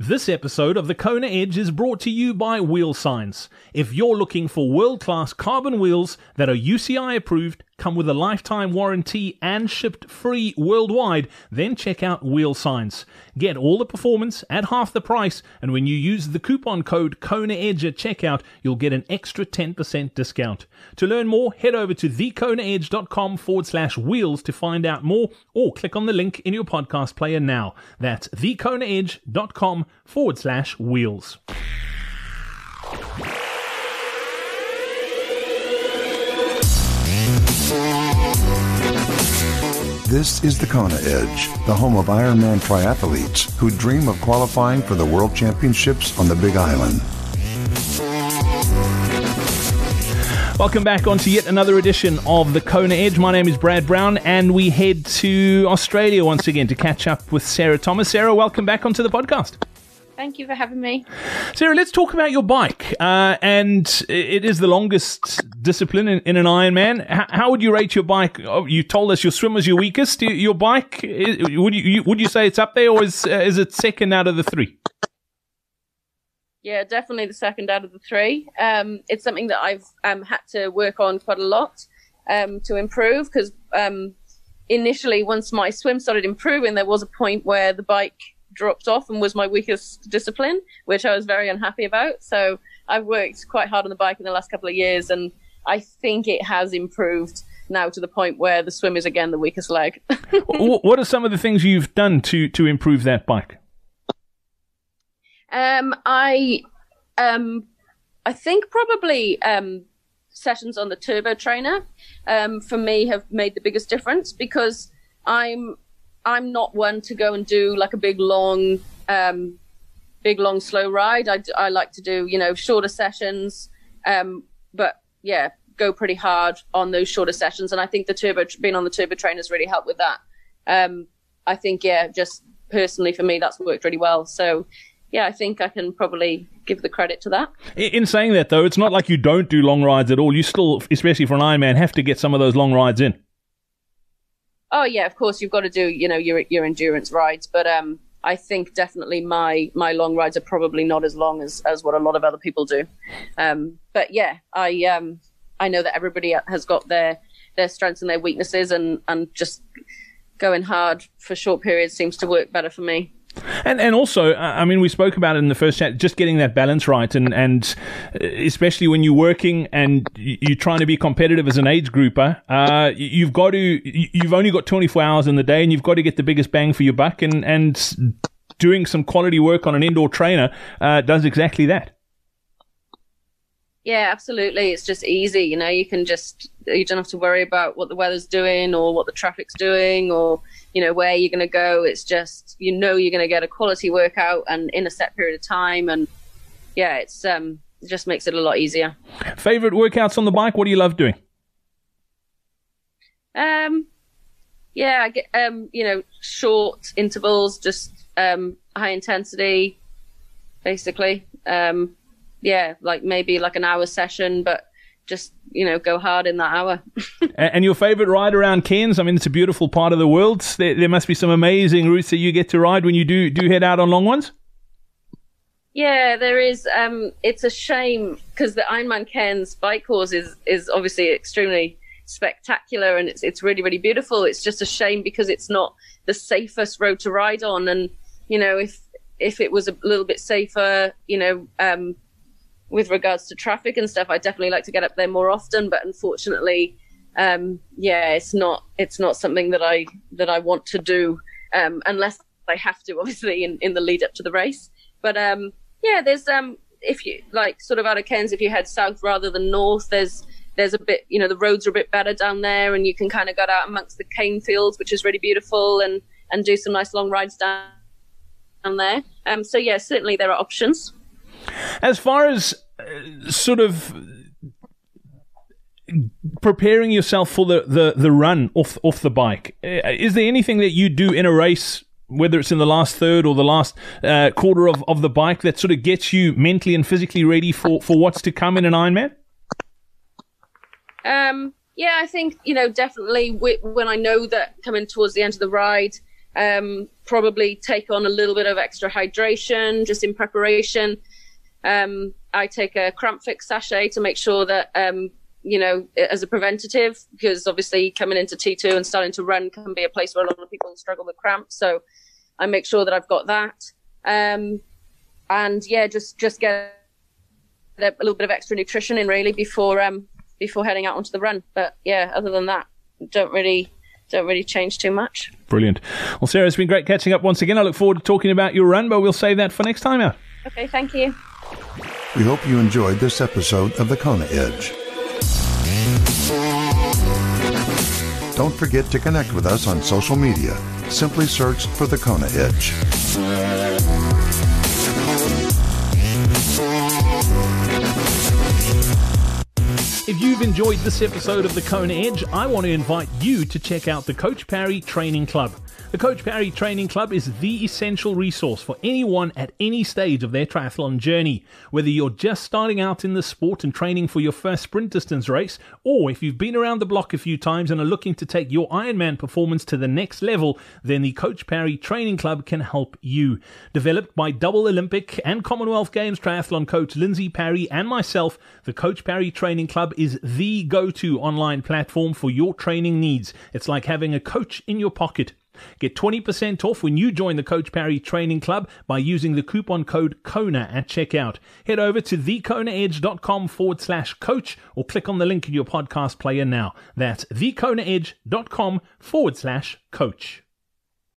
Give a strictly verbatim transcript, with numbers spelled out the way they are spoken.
This episode of the Kona Edge is brought to you by Wheel Science. If you're looking for world-class carbon wheels that are U C I approved, come with a lifetime warranty and shipped free worldwide, then check out Wheel Science. Get all the performance at half the price, and when you use the coupon code KONAEDGE at checkout, you'll get an extra ten percent discount. To learn more, head over to thekonaedge.com forward slash wheels to find out more, or click on the link in your podcast player now. That's thekonaedge.com forward slash wheels. This is the Kona Edge, the home of Ironman triathletes who dream of qualifying for the World Championships on the Big Island. Welcome back onto yet another edition of the Kona Edge. My name is Brad Brown, and we head to Australia once again to catch up with Sarah Thomas. Sarah, welcome back onto the podcast. Thank you for having me. Sarah, let's talk about your bike. Uh, and it is the longest discipline in, in an Ironman. H- how would you rate your bike? Oh, you told us your swim was your weakest. Your bike, would you would you say it's up there, or is uh, is it second out of the three? Yeah, definitely the second out of the three. Um, it's something that I've um, had to work on quite a lot um, to improve, because um, initially, once my swim started improving, there was a point where the bike dropped off and was my weakest discipline, which I was very unhappy about. So I've worked quite hard on the bike in the last couple of years, and I think it has improved now to the point where the swim is again the weakest leg. What are some of the things you've done to, to improve that bike? Um, I, um, I think probably um, sessions on the turbo trainer um, for me have made the biggest difference, because I'm I'm not one to go and do like a big long, um, big long slow ride. I, I like to do, you know, shorter sessions, um, but yeah, go pretty hard on those shorter sessions. And I think the turbo, being on the turbo trainer has really helped with that. Um, I think, yeah, just personally for me, that's worked really well. So yeah, I think I can probably give the credit to that. In saying that though, it's not like you don't do long rides at all. You still, especially for an Ironman, have to get some of those long rides in. Oh yeah, of course you've got to do, you know, your your endurance rides, but um, I think definitely my my long rides are probably not as long as, as what a lot of other people do. Um, but yeah, I um I know that everybody has got their their strengths and their weaknesses, and and just going hard for short periods seems to work better for me. And and also, I mean, we spoke about it in the first chat, just getting that balance right, and, and especially when you're working and you're trying to be competitive as an age grouper, uh, you've got to, you've only got twenty-four hours in the day, and you've got to get the biggest bang for your buck, and, and doing some quality work on an indoor trainer uh, does exactly that. Yeah, absolutely. It's just easy, you know, you can just, you don't have to worry about what the weather's doing or what the traffic's doing or, you know, where you're going to go. It's just, you know, you're going to get a quality workout and in a set period of time. And yeah, it's, um, it just makes it a lot easier. Favorite workouts on the bike? What do you love doing? Um, yeah, I get, um, you know, short intervals, just, um, high intensity, basically. Um, yeah, like maybe like an hour session, but just, you know, go hard in that hour. And your favorite ride around Cairns? I mean, it's a beautiful part of the world. There, there must be some amazing routes that you get to ride when you do, do head out on long ones. Yeah, there is. Um, it's a shame because the Ironman Cairns bike course is, is obviously extremely spectacular, and it's, it's really, really beautiful. It's just a shame because it's not the safest road to ride on. And, you know, if, if it was a little bit safer, you know, um, with regards to traffic and stuff, I definitely like to get up there more often, but unfortunately, um, yeah, it's not, it's not something that I, that I want to do, um, unless I have to, obviously, in, in the lead up to the race. But, um, yeah, there's, um, if you like sort of out of Cairns, if you head south rather than north, there's, there's a bit, you know, the roads are a bit better down there, and you can kind of get out amongst the cane fields, which is really beautiful, and, and do some nice long rides down, down there. Um, so yeah, certainly there are options. As far as uh, sort of preparing yourself for the, the, the run off off the bike, uh, is there anything that you do in a race, whether it's in the last third or the last uh, quarter of, of the bike, that sort of gets you mentally and physically ready for, for what's to come in an Ironman? Um, yeah, I think, you know, definitely w- when I know that coming towards the end of the ride, Um, probably take on a little bit of extra hydration just in preparation. Um, I take a cramp fix sachet to make sure that, um, you know, as a preventative, because obviously coming into T two and starting to run can be a place where a lot of people struggle with cramps. So I make sure that I've got that. Um, and yeah, just, just get a little bit of extra nutrition in really before, um, before heading out onto the run. But yeah, other than that, don't really, don't really change too much. Brilliant. Well, Sarah, it's been great catching up once again. I look forward to talking about your run, but we'll save that for next time out. Okay, thank you. We hope you enjoyed this episode of The Kona Edge. Don't forget to connect with us on social media. Simply search for The Kona Edge. If you've enjoyed this episode of The Kona Edge, I want to invite you to check out the Coach Parry Training Club. The Coach Parry Training Club is the essential resource for anyone at any stage of their triathlon journey. Whether you're just starting out in the sport and training for your first sprint distance race, or if you've been around the block a few times and are looking to take your Ironman performance to the next level, then the Coach Parry Training Club can help you. Developed by double Olympic and Commonwealth Games triathlon coach Lindsay Parry and myself, the Coach Parry Training Club is the go-to online platform for your training needs. It's like having a coach in your pocket. Get twenty percent off when you join the Coach Parry Training Club by using the coupon code KONA at checkout. Head over to thekonaedge.com forward slash coach or click on the link in your podcast player now. That's thekonaedge.com forward slash coach.